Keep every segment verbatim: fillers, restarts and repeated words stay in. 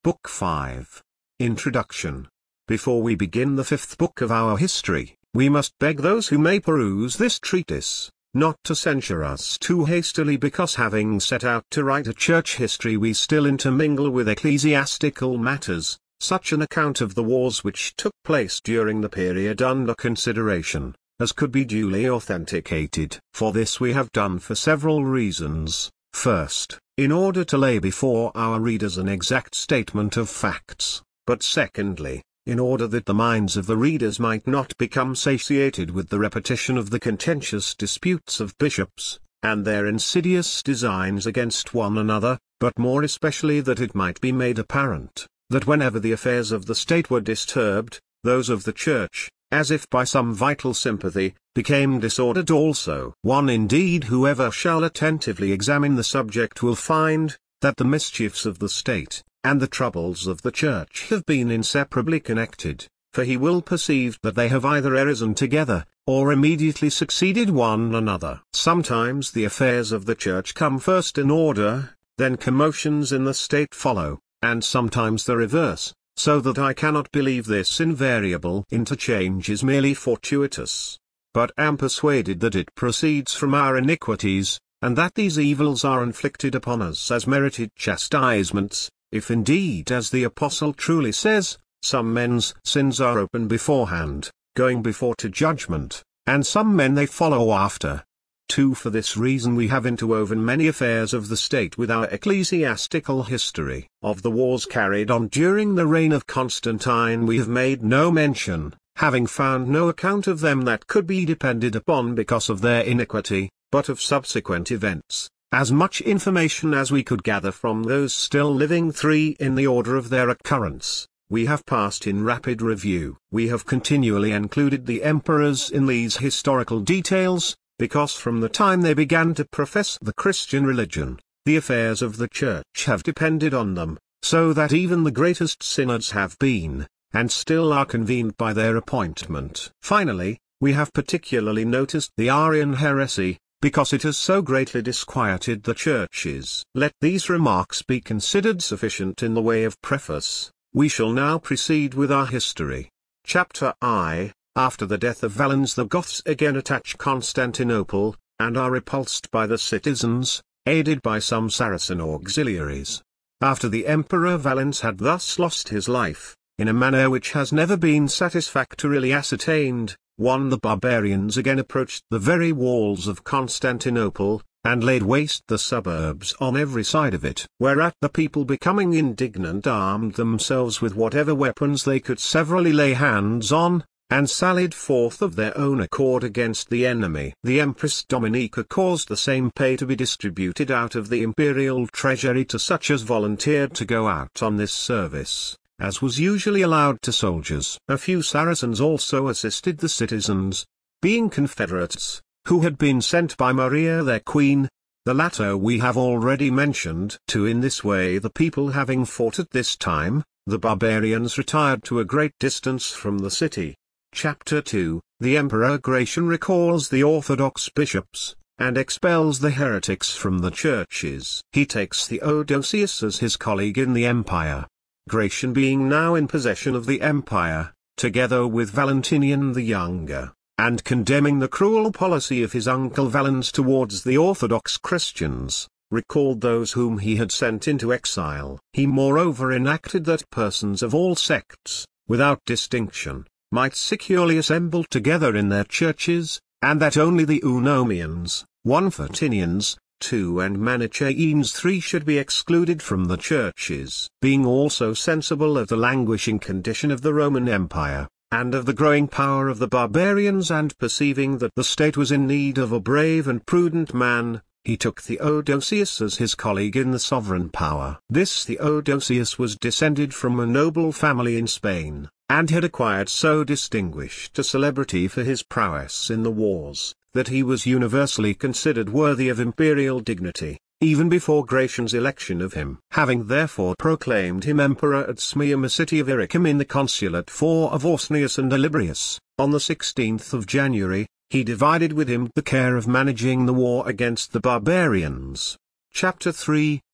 Book five. Introduction. Before we begin the fifth book of our history, we must beg those who may peruse this treatise, not to censure us too hastily, because having set out to write a church history we still intermingle with ecclesiastical matters, such an account of the wars which took place during the period under consideration, as could be duly authenticated. For this we have done for several reasons. First, in order to lay before our readers an exact statement of facts, but secondly, in order that the minds of the readers might not become satiated with the repetition of the contentious disputes of bishops, and their insidious designs against one another, but more especially that it might be made apparent, that whenever the affairs of the state were disturbed, those of the church, as if by some vital sympathy, became disordered also. One indeed whoever shall attentively examine the subject will find, that the mischiefs of the state, and the troubles of the church have been inseparably connected, for he will perceive that they have either arisen together, or immediately succeeded one another. Sometimes the affairs of the church come first in order, then commotions in the state follow, and sometimes the reverse, so that I cannot believe this invariable interchange is merely fortuitous, but am persuaded that it proceeds from our iniquities, and that these evils are inflicted upon us as merited chastisements, if indeed, as the Apostle truly says, some men's sins are open beforehand, going before to judgment, and some men they follow after. two For this reason we have interwoven many affairs of the state with our ecclesiastical history. Of the wars carried on during the reign of Constantine we have made no mention, having found no account of them that could be depended upon because of their iniquity, but of subsequent events, as much information as we could gather from those still living. Three In the order of their occurrence, we have passed in rapid review. We have continually included the emperors in these historical details, because from the time they began to profess the Christian religion, the affairs of the church have depended on them, so that even the greatest synods have been, and still are convened by their appointment. Finally, we have particularly noticed the Arian heresy, because it has so greatly disquieted the churches. Let these remarks be considered sufficient in the way of preface. We shall now proceed with our history. Chapter I. After the death of Valens the Goths again attack Constantinople, and are repulsed by the citizens, aided by some Saracen auxiliaries. After the Emperor Valens had thus lost his life, in a manner which has never been satisfactorily ascertained, one the barbarians again approached the very walls of Constantinople, and laid waste the suburbs on every side of it. Whereat the people, becoming indignant, armed themselves with whatever weapons they could severally lay hands on, and sallied forth of their own accord against the enemy. The Empress Dominica caused the same pay to be distributed out of the imperial treasury to such as volunteered to go out on this service, as was usually allowed to soldiers. A few Saracens also assisted the citizens, being confederates, who had been sent by Maria their queen. The latter we have already mentioned. To In this way the people having fought at this time, the barbarians retired to a great distance from the city. Chapter two. The Emperor Gratian recalls the Orthodox bishops, and expels the heretics from the churches. He takes Theodosius as his colleague in the empire. Gratian being now in possession of the empire, together with Valentinian the Younger, and condemning the cruel policy of his uncle Valens towards the Orthodox Christians, recalled those whom he had sent into exile. He moreover enacted that persons of all sects, without distinction, might securely assemble together in their churches, and that only the Eunomians, one Photinians, two and Manichaeans three should be excluded from the churches. Being also sensible of the languishing condition of the Roman Empire, and of the growing power of the barbarians, and perceiving that the state was in need of a brave and prudent man, he took Theodosius as his colleague in the sovereign power. This Theodosius was descended from a noble family in Spain, and had acquired so distinguished a celebrity for his prowess in the wars, that he was universally considered worthy of imperial dignity, even before Gratian's election of him. Having therefore proclaimed him emperor at Smium, a city of Illyricum in the consulate four of Ausonius and Olybrius, on the sixteenth of January, he divided with him the care of managing the war against the barbarians. Chapter three.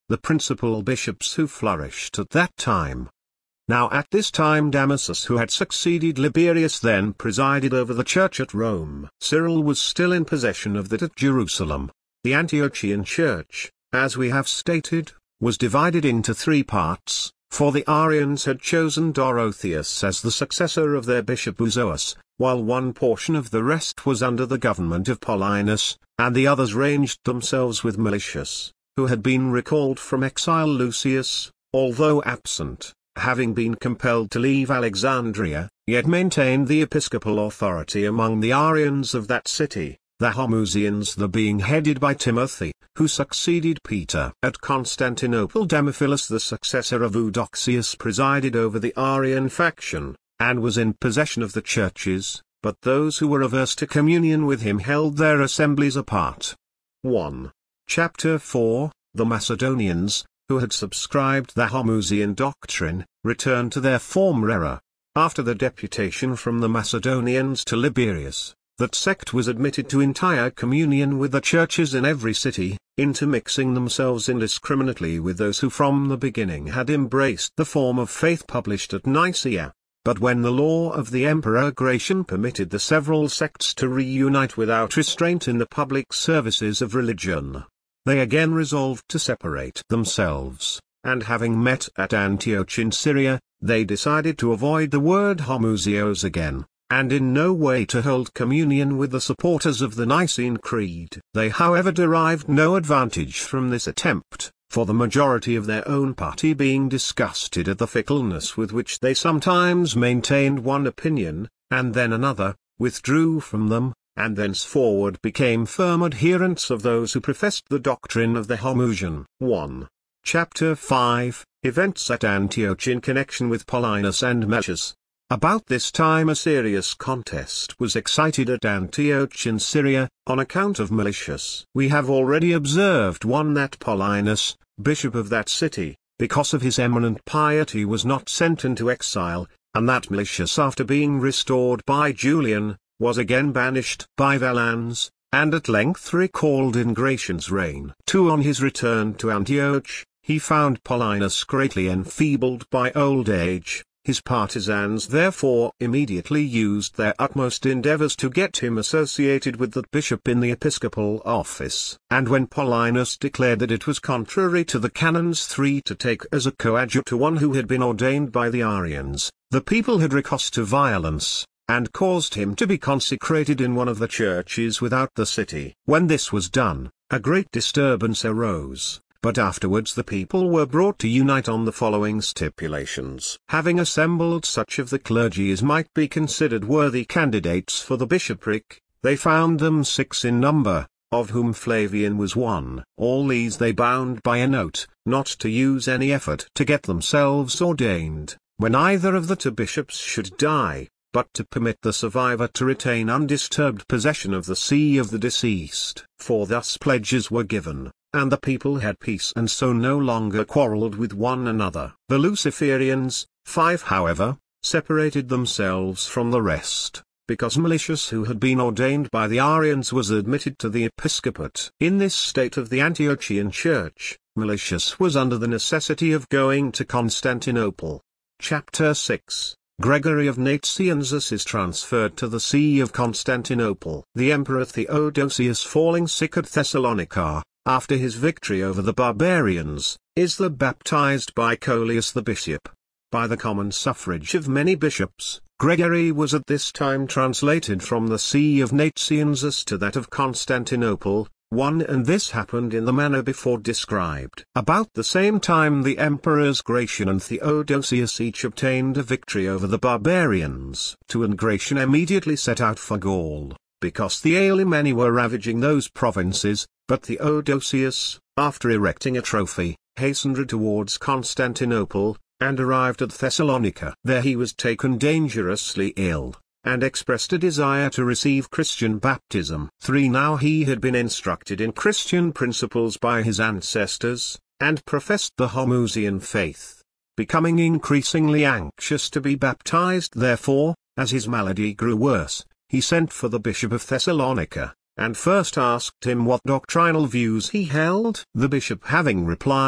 the principal bishops who flourished at that time. Now at this time Damasus, who had succeeded Liberius, then presided over the church at Rome. Cyril was still in possession of that at Jerusalem. The Antiochian church, as we have stated, was divided into three parts, for the Arians had chosen Dorotheus as the successor of their bishop Euzoas, while one portion of the rest was under the government of Paulinus, and the others ranged themselves with Meletius, who had been recalled from exile. Lucius, although absent, having been compelled to leave Alexandria, yet maintained the episcopal authority among the Arians of that city, the Homoousians the being headed by Timothy, who succeeded Peter. At Constantinople Damophilus, the successor of Eudoxius, presided over the Arian faction, and was in possession of the churches, but those who were averse to communion with him held their assemblies apart. one. Chapter four, The Macedonians, who had subscribed the Homoousian doctrine, returned to their former error. After the deputation from the Macedonians to Liberius, that sect was admitted to entire communion with the churches in every city, intermixing themselves indiscriminately with those who from the beginning had embraced the form of faith published at Nicaea. But when the law of the Emperor Gratian permitted the several sects to reunite without restraint in the public services of religion, they again resolved to separate themselves, and having met at Antioch in Syria, they decided to avoid the word homoousios again, and in no way to hold communion with the supporters of the Nicene Creed. They however derived no advantage from this attempt, for the majority of their own party being disgusted at the fickleness with which they sometimes maintained one opinion, and then another, withdrew from them, and thenceforward became firm adherents of those who professed the doctrine of the Homoousian. one. Chapter five, Events at Antioch in connection with Paulinus and Meletius. About this time a serious contest was excited at Antioch in Syria, on account of Meletius. We have already observed one that Paulinus, bishop of that city, because of his eminent piety was not sent into exile, and that Meletius, after being restored by Julian, was again banished by Valens, and at length recalled in Gratian's reign. two. On his return to Antioch, he found Paulinus greatly enfeebled by old age. His partisans therefore immediately used their utmost endeavors to get him associated with that bishop in the episcopal office. And when Paulinus declared that it was contrary to the Canons three to take as a coadjutor one who had been ordained by the Arians, the people had recourse to violence, and caused him to be consecrated in one of the churches without the city. When this was done, a great disturbance arose. But afterwards the people were brought to unite on the following stipulations. Having assembled such of the clergy as might be considered worthy candidates for the bishopric, they found them six in number, of whom Flavian was one. All these they bound by a note, not to use any effort to get themselves ordained, when either of the two bishops should die, but to permit the survivor to retain undisturbed possession of the see of the deceased. For thus pledges were given, and the people had peace and so no longer quarrelled with one another. The Luciferians, five however, separated themselves from the rest, because Meletius, who had been ordained by the Arians, was admitted to the episcopate. In this state of the Antiochian church, Meletius was under the necessity of going to Constantinople. Chapter six. Gregory of Nazianzus is transferred to the see of Constantinople. The Emperor Theodosius, falling sick at Thessalonica, after his victory over the barbarians, is the baptized by Coelius the bishop. By the common suffrage of many bishops, Gregory was at this time translated from the see of Nazianzus to that of Constantinople. one And this happened in the manner before described. About the same time the emperors Gratian and Theodosius each obtained a victory over the barbarians. two And Gratian immediately set out for Gaul, because the Alemanni were ravaging those provinces, but Theodosius, after erecting a trophy, hastened towards Constantinople, and arrived at Thessalonica. There he was taken dangerously ill, and expressed a desire to receive Christian baptism. three Now he had been instructed in Christian principles by his ancestors, and professed the Homoousian faith. Becoming increasingly anxious to be baptized therefore, as his malady grew worse, he sent for the bishop of Thessalonica, and first asked him what doctrinal views he held. The bishop having replied,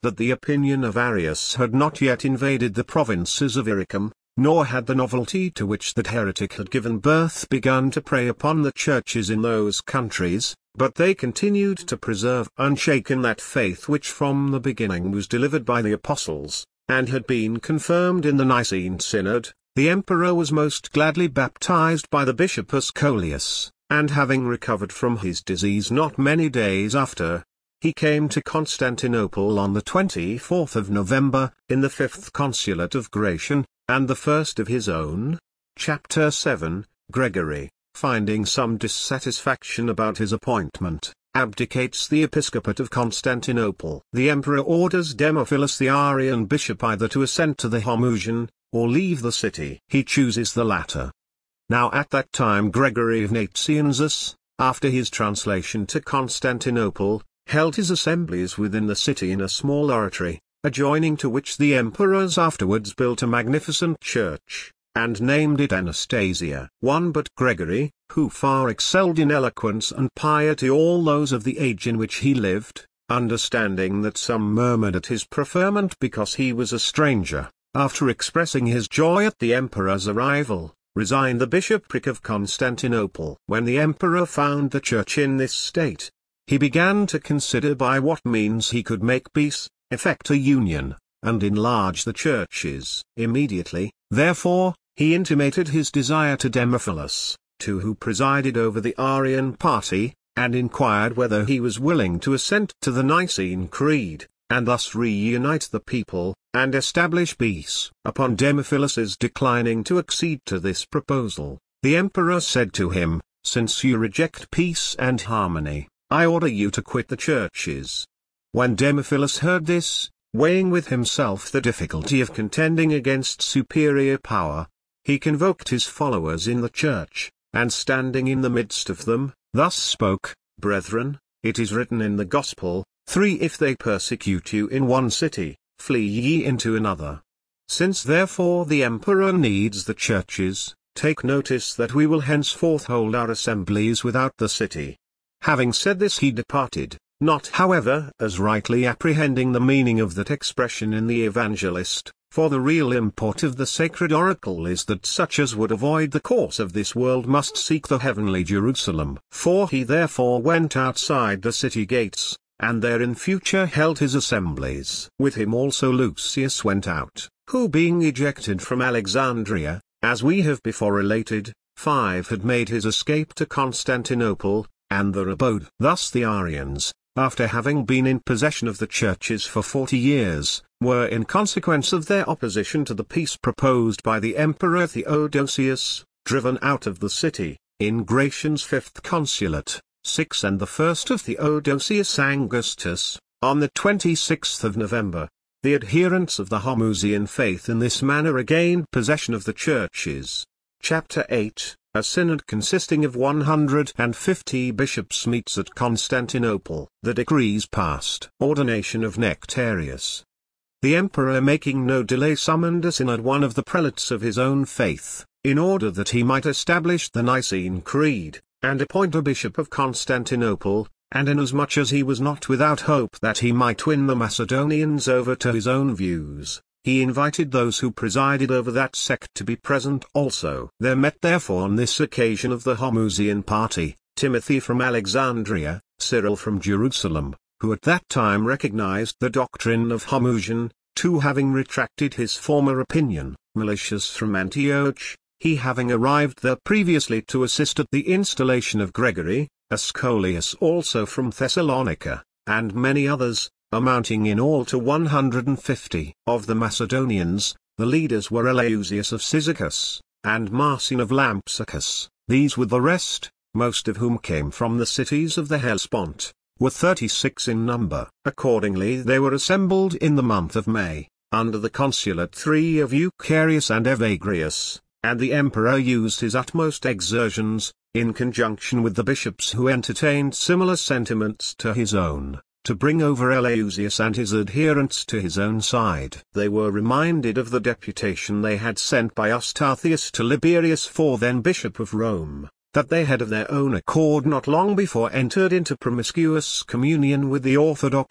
that the opinion of Arius had not yet invaded the provinces of Illyricum, nor had the novelty to which that heretic had given birth begun to prey upon the churches in those countries, but they continued to preserve unshaken that faith which from the beginning was delivered by the apostles, and had been confirmed in the Nicene Synod. The emperor was most gladly baptized by the bishop Ascolius, and having recovered from his disease not many days after, he came to Constantinople on the twenty-fourth of November, in the fifth consulate of Gratian, and the first of his own. Chapter seven, Gregory, finding some dissatisfaction about his appointment, abdicates the episcopate of Constantinople. The emperor orders Demophilus the Arian bishop either to assent to the Homoousion, or leave the city. He chooses the latter. Now at that time Gregory of Nazianzus, after his translation to Constantinople, held his assemblies within the city in a small oratory, adjoining to which the emperors afterwards built a magnificent church, and named it Anastasia. One but Gregory, who far excelled in eloquence and piety all those of the age in which he lived, understanding that some murmured at his preferment because he was a stranger, after expressing his joy at the emperor's arrival, resigned the bishopric of Constantinople. When the emperor found the church in this state, he began to consider by what means he could make peace, effect a union, and enlarge the churches. Immediately, therefore, he intimated his desire to Demophilus, to who presided over the Arian party, and inquired whether he was willing to assent to the Nicene Creed, and thus reunite the people, and establish peace. Upon Demophilus's declining to accede to this proposal, the emperor said to him, "Since you reject peace and harmony, I order you to quit the churches." When Demophilus heard this, weighing with himself the difficulty of contending against superior power, he convoked his followers in the church, and standing in the midst of them, thus spoke: "Brethren, it is written in the Gospel, three if they persecute you in one city, flee ye into another. Since therefore the emperor needs the churches, take notice that we will henceforth hold our assemblies without the city." Having said this he departed, not however as rightly apprehending the meaning of that expression in the Evangelist, for the real import of the sacred oracle is that such as would avoid the course of this world must seek the heavenly Jerusalem. For he therefore went outside the city gates, and there in future held his assemblies. With him also Lucius went out, who being ejected from Alexandria, as we have before related, five had made his escape to Constantinople, and there abode. Thus the Arians, after having been in possession of the churches for forty years, were in consequence of their opposition to the peace proposed by the Emperor Theodosius, driven out of the city, in Gratian's fifth consulate, six and the first of Theodosius Angustus, on the twenty-sixth of November. The adherents of the Homoousian faith in this manner regained possession of the churches. Chapter eight, a synod consisting of one hundred fifty bishops meets at Constantinople. The decrees passed. Ordination of Nectarius. The emperor, making no delay, summoned a synod, one of the prelates of his own faith, in order that he might establish the Nicene Creed, and appoint a bishop of Constantinople, and inasmuch as he was not without hope that he might win the Macedonians over to his own views, he invited those who presided over that sect to be present also. There met therefore on this occasion of the Homoousian party, Timothy from Alexandria, Cyril from Jerusalem, who at that time recognized the doctrine of Homoousion, two having retracted his former opinion, Meletius from Antioch, he having arrived there previously to assist at the installation of Gregory, Ascolius also from Thessalonica, and many others, amounting in all to one hundred fifty. Of the Macedonians, the leaders were Eleusius of Cyzicus, and Marcion of Lampsacus. These with the rest, most of whom came from the cities of the Hellespont, were thirty-six in number. Accordingly they were assembled in the month of May, under the consulate three of Eucharius and Evagrius, and the emperor used his utmost exertions, in conjunction with the bishops who entertained similar sentiments to his own, to bring over Eleusius and his adherents to his own side. They were reminded of the deputation they had sent by Eustathius to Liberius, for then Bishop of Rome, that they had of their own accord not long before entered into promiscuous communion with the Orthodox,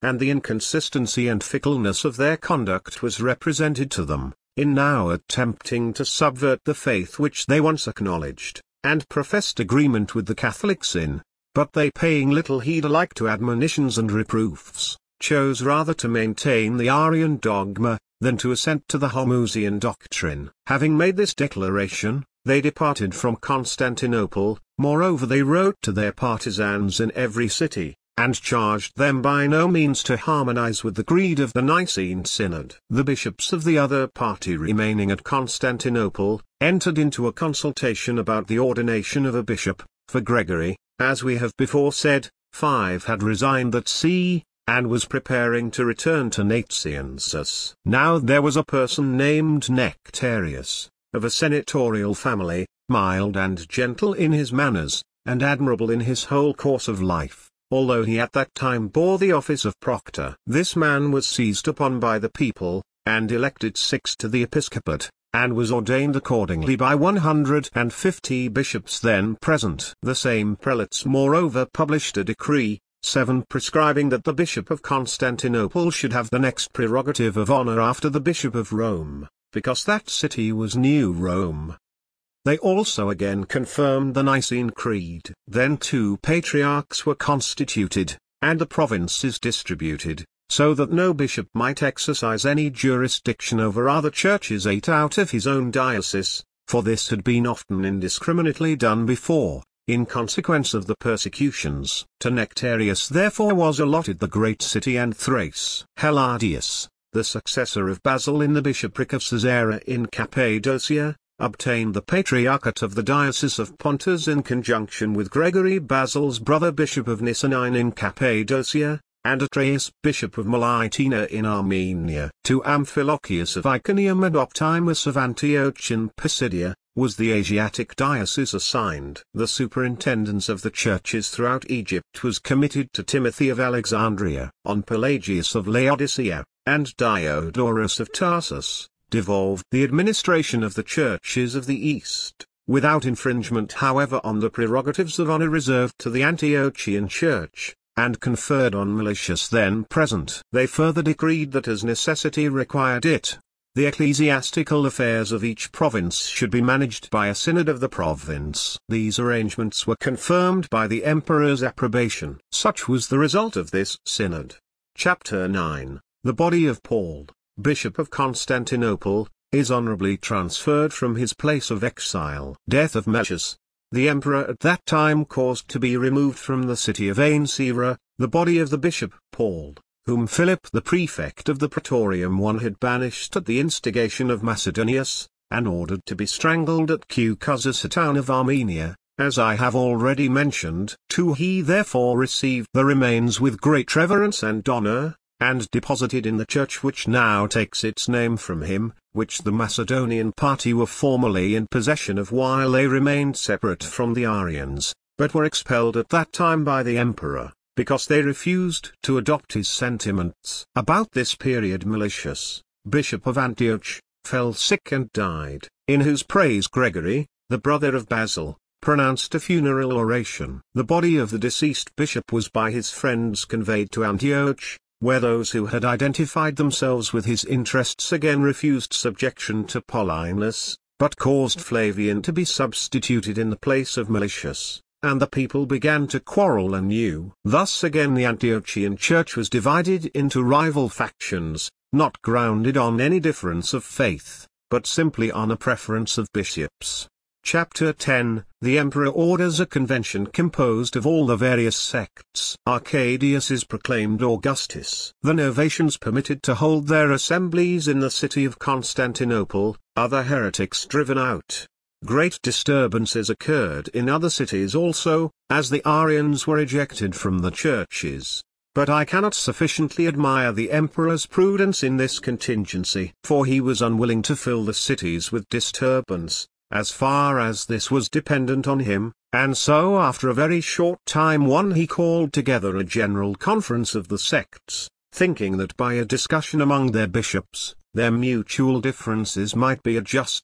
and the inconsistency and fickleness of their conduct was represented to them, in now attempting to subvert the faith which they once acknowledged, and professed agreement with the Catholics in. But they, paying little heed alike to admonitions and reproofs, chose rather to maintain the Arian dogma, than to assent to the Homoousian doctrine. Having made this declaration, they departed from Constantinople. Moreover, they wrote to their partisans in every city, and charged them by no means to harmonize with the creed of the Nicene Synod. The bishops of the other party remaining at Constantinople, entered into a consultation about the ordination of a bishop, for Gregory, as we have before said, five had resigned that see, and was preparing to return to Nazianzus. Now there was a person named Nectarius, of a senatorial family, mild and gentle in his manners, and admirable in his whole course of life, although he at that time bore the office of proctor. This man was seized upon by the people, and elected sixth to the episcopate, and was ordained accordingly by one hundred and fifty bishops then present. The same prelates moreover published a decree, seven prescribing that the Bishop of Constantinople should have the next prerogative of honor after the Bishop of Rome, because that city was New Rome. They also again confirmed the Nicene Creed. Then two patriarchs were constituted, and the provinces distributed, so that no bishop might exercise any jurisdiction over other churches eight out of his own diocese, for this had been often indiscriminately done before, in consequence of the persecutions. To Nectarius therefore was allotted the great city and Thrace. Heladius, the successor of Basil in the bishopric of Caesarea in Cappadocia, obtained the patriarchate of the diocese of Pontus in conjunction with Gregory Basil's brother bishop of Nicanine in Cappadocia, and Atraeus bishop of Mylitina in Armenia. To Amphilochius of Iconium and Optimus of Antioch in Pisidia, was the Asiatic diocese assigned. The superintendence of the churches throughout Egypt was committed to Timothy of Alexandria. On Pelagius of Laodicea, and Diodorus of Tarsus, devolved the administration of the churches of the East, without infringement however on the prerogatives of honor reserved to the Antiochian church, and conferred on Meletius then present. They further decreed that as necessity required it, the ecclesiastical affairs of each province should be managed by a synod of the province. These arrangements were confirmed by the emperor's approbation. Such was the result of this synod. Chapter nine. The body of Paul, Bishop of Constantinople, is honorably transferred from his place of exile. Death of Meletius. The emperor at that time caused to be removed from the city of Ancira, the body of the bishop Paul, whom Philip the prefect of the Praetorium I had banished at the instigation of Macedonius, and ordered to be strangled at Cucusus, a town of Armenia, as I have already mentioned. Two He therefore received the remains with great reverence and honor, and deposited in the church which now takes its name from him, which the Macedonian party were formerly in possession of while they remained separate from the Arians, but were expelled at that time by the emperor, because they refused to adopt his sentiments. About this period Meletius, bishop of Antioch, fell sick and died, in whose praise Gregory, the brother of Basil, pronounced a funeral oration. The body of the deceased bishop was by his friends conveyed to Antioch, where those who had identified themselves with his interests again refused subjection to Paulinus, but caused Flavian to be substituted in the place of Meletius, and the people began to quarrel anew. Thus again the Antiochian church was divided into rival factions, not grounded on any difference of faith, but simply on a preference of bishops. Chapter ten. The emperor orders a convention composed of all the various sects. Arcadius is proclaimed Augustus. The Novatians permitted to hold their assemblies in the city of Constantinople, other heretics driven out. Great disturbances occurred in other cities also, as the Arians were ejected from the churches. But I cannot sufficiently admire the emperor's prudence in this contingency, for he was unwilling to fill the cities with disturbance, as far as this was dependent on him, and so after a very short time one he called together a general conference of the sects, thinking that by a discussion among their bishops, their mutual differences might be adjusted,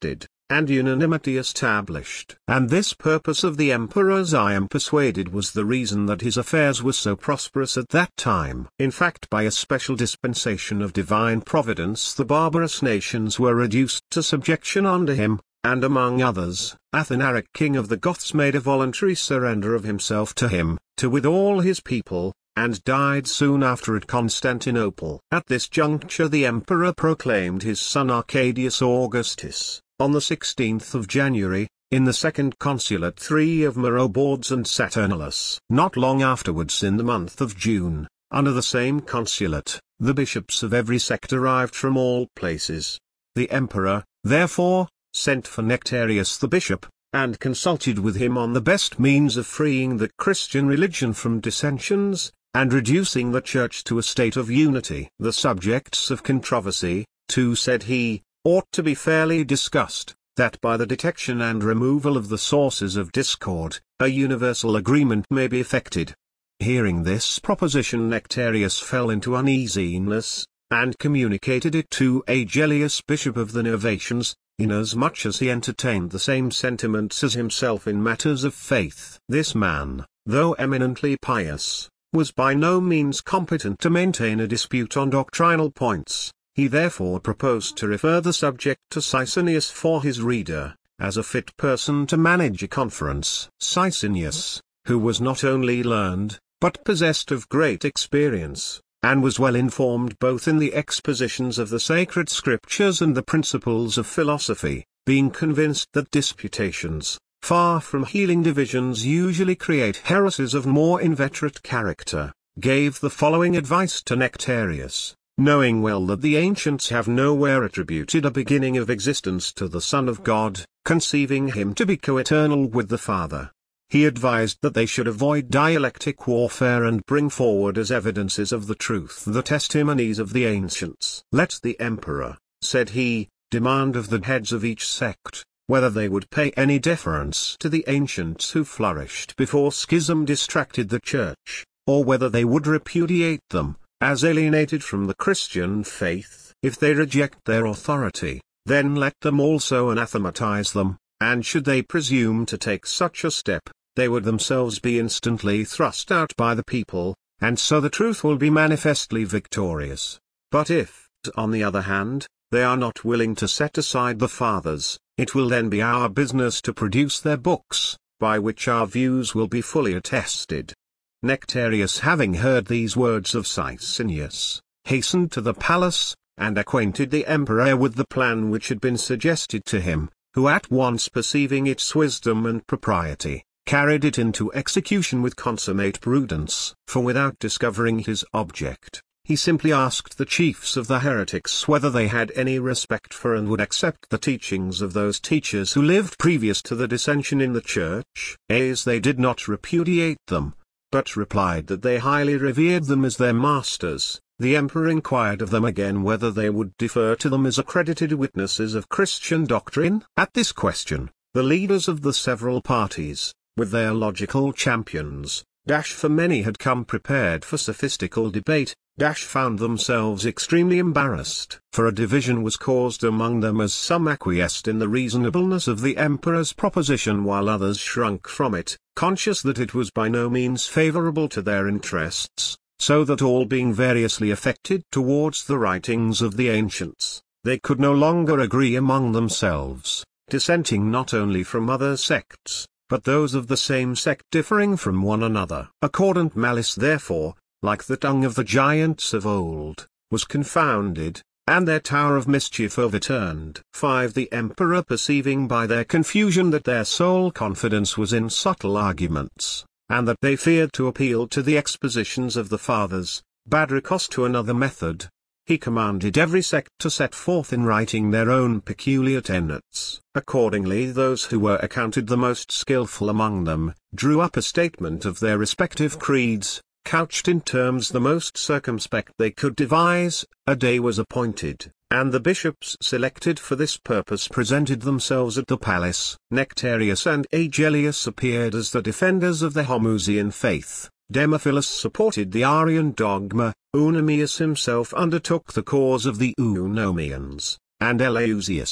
and unanimity established. And this purpose of the emperor's, I am persuaded, was the reason that his affairs were so prosperous at that time. In fact, by a special dispensation of divine providence, the barbarous nations were reduced to subjection under him, and among others, Athanaric, king of the Goths, made a voluntary surrender of himself to him, to with all his people, and died soon after at Constantinople. At this juncture the emperor proclaimed his son Arcadius Augustus, on the sixteenth of January, in the second consulate three of Marobods and Saturnalus. Not long afterwards, in the month of June, under the same consulate, the bishops of every sect arrived from all places. The emperor, therefore, sent for Nectarius the bishop, and consulted with him on the best means of freeing the Christian religion from dissensions, and reducing the Church to a state of unity. The subjects of controversy, too, said he, ought to be fairly discussed, that by the detection and removal of the sources of discord, a universal agreement may be effected. Hearing this proposition, Nectarius fell into uneasiness, and communicated it to Agellius, bishop of the Novatians, inasmuch as he entertained the same sentiments as himself in matters of faith. This man, though eminently pious, was by no means competent to maintain a dispute on doctrinal points. He therefore proposed to refer the subject to Sicinius for his reader, as a fit person to manage a conference. Sicinius, who was not only learned, but possessed of great experience, and was well informed both in the expositions of the sacred scriptures and the principles of philosophy, being convinced that disputations, far from healing divisions, usually create heresies of more inveterate character, gave the following advice to Nectarius: knowing well that the ancients have nowhere attributed a beginning of existence to the Son of God, conceiving him to be coeternal with the Father, he advised that they should avoid dialectic warfare and bring forward as evidences of the truth the testimonies of the ancients. Let the emperor, said he, demand of the heads of each sect, whether they would pay any deference to the ancients who flourished before schism distracted the Church, or whether they would repudiate them, as alienated from the Christian faith. If they reject their authority, then let them also anathematize them, and should they presume to take such a step, they would themselves be instantly thrust out by the people, and so the truth will be manifestly victorious. But if, on the other hand, they are not willing to set aside the fathers, it will then be our business to produce their books, by which our views will be fully attested. Nectarius, having heard these words of Sicinius, hastened to the palace, and acquainted the emperor with the plan which had been suggested to him, who at once perceiving its wisdom and propriety, carried it into execution with consummate prudence. For without discovering his object, he simply asked the chiefs of the heretics whether they had any respect for and would accept the teachings of those teachers who lived previous to the dissension in the Church. As they did not repudiate them, but replied that they highly revered them as their masters, the emperor inquired of them again whether they would defer to them as accredited witnesses of Christian doctrine. At this question, the leaders of the several parties, with their logical champions, Dash for many had come prepared for sophistical debate, Dash found themselves extremely embarrassed. For a division was caused among them as some acquiesced in the reasonableness of the emperor's proposition while others shrunk from it, conscious that it was by no means favorable to their interests, so that all being variously affected towards the writings of the ancients, they could no longer agree among themselves, dissenting not only from other sects, but those of the same sect differing from one another. Accordant malice therefore, like the tongue of the giants of old, was confounded, and their tower of mischief overturned. five The emperor, perceiving by their confusion that their sole confidence was in subtle arguments, and that they feared to appeal to the expositions of the fathers, bade recourse to another method. He commanded every sect to set forth in writing their own peculiar tenets. Accordingly, those who were accounted the most skilful among them, drew up a statement of their respective creeds, couched in terms the most circumspect they could devise. A day was appointed, and the bishops selected for this purpose presented themselves at the palace. Nectarius and Agellius appeared as the defenders of the Homoousian faith, Demophilus supported the Arian dogma, Eunomius himself undertook the cause of the Eunomians, and Eleusius,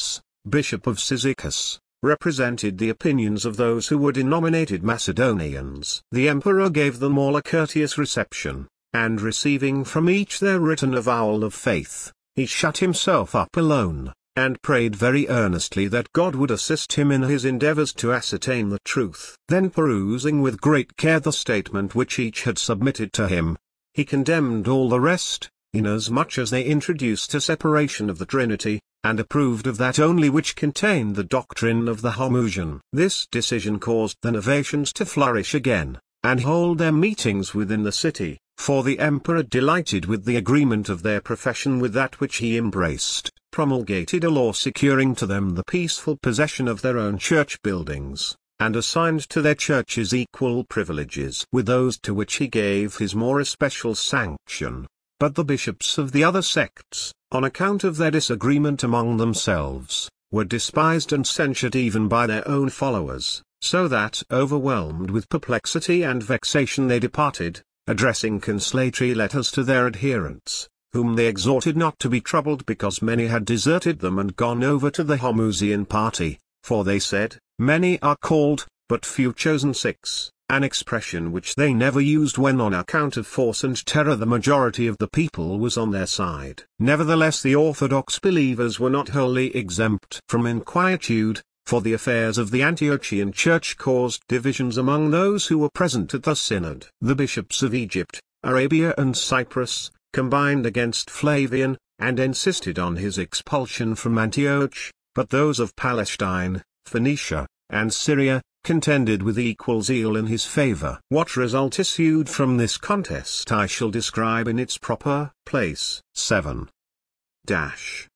bishop of Cyzicus, represented the opinions of those who were denominated Macedonians. The emperor gave them all a courteous reception, and receiving from each their written avowal of faith, he shut himself up alone, and prayed very earnestly that God would assist him in his endeavors to ascertain the truth. Then perusing with great care the statement which each had submitted to him, he condemned all the rest, inasmuch as they introduced a separation of the Trinity, and approved of that only which contained the doctrine of the Homoousion. This decision caused the Novatians to flourish again, and hold their meetings within the city, for the emperor, delighted with the agreement of their profession with that which he embraced, promulgated a law securing to them the peaceful possession of their own church buildings, and assigned to their churches equal privileges with those to which he gave his more especial sanction. But the bishops of the other sects, on account of their disagreement among themselves, were despised and censured even by their own followers, so that, overwhelmed with perplexity and vexation, they departed, addressing consolatory letters to their adherents, whom they exhorted not to be troubled because many had deserted them and gone over to the Homoousian party, for they said, "Many are called, but few chosen." six. An expression which they never used when on account of force and terror the majority of the people was on their side. Nevertheless, the orthodox believers were not wholly exempt from inquietude, for the affairs of the Antiochian church caused divisions among those who were present at the synod. The bishops of Egypt, Arabia and Cyprus, combined against Flavian, and insisted on his expulsion from Antioch, but those of Palestine, Phoenicia, and Syria, contended with equal zeal in his favor. What result issued from this contest I shall describe in its proper place. seven. Dash.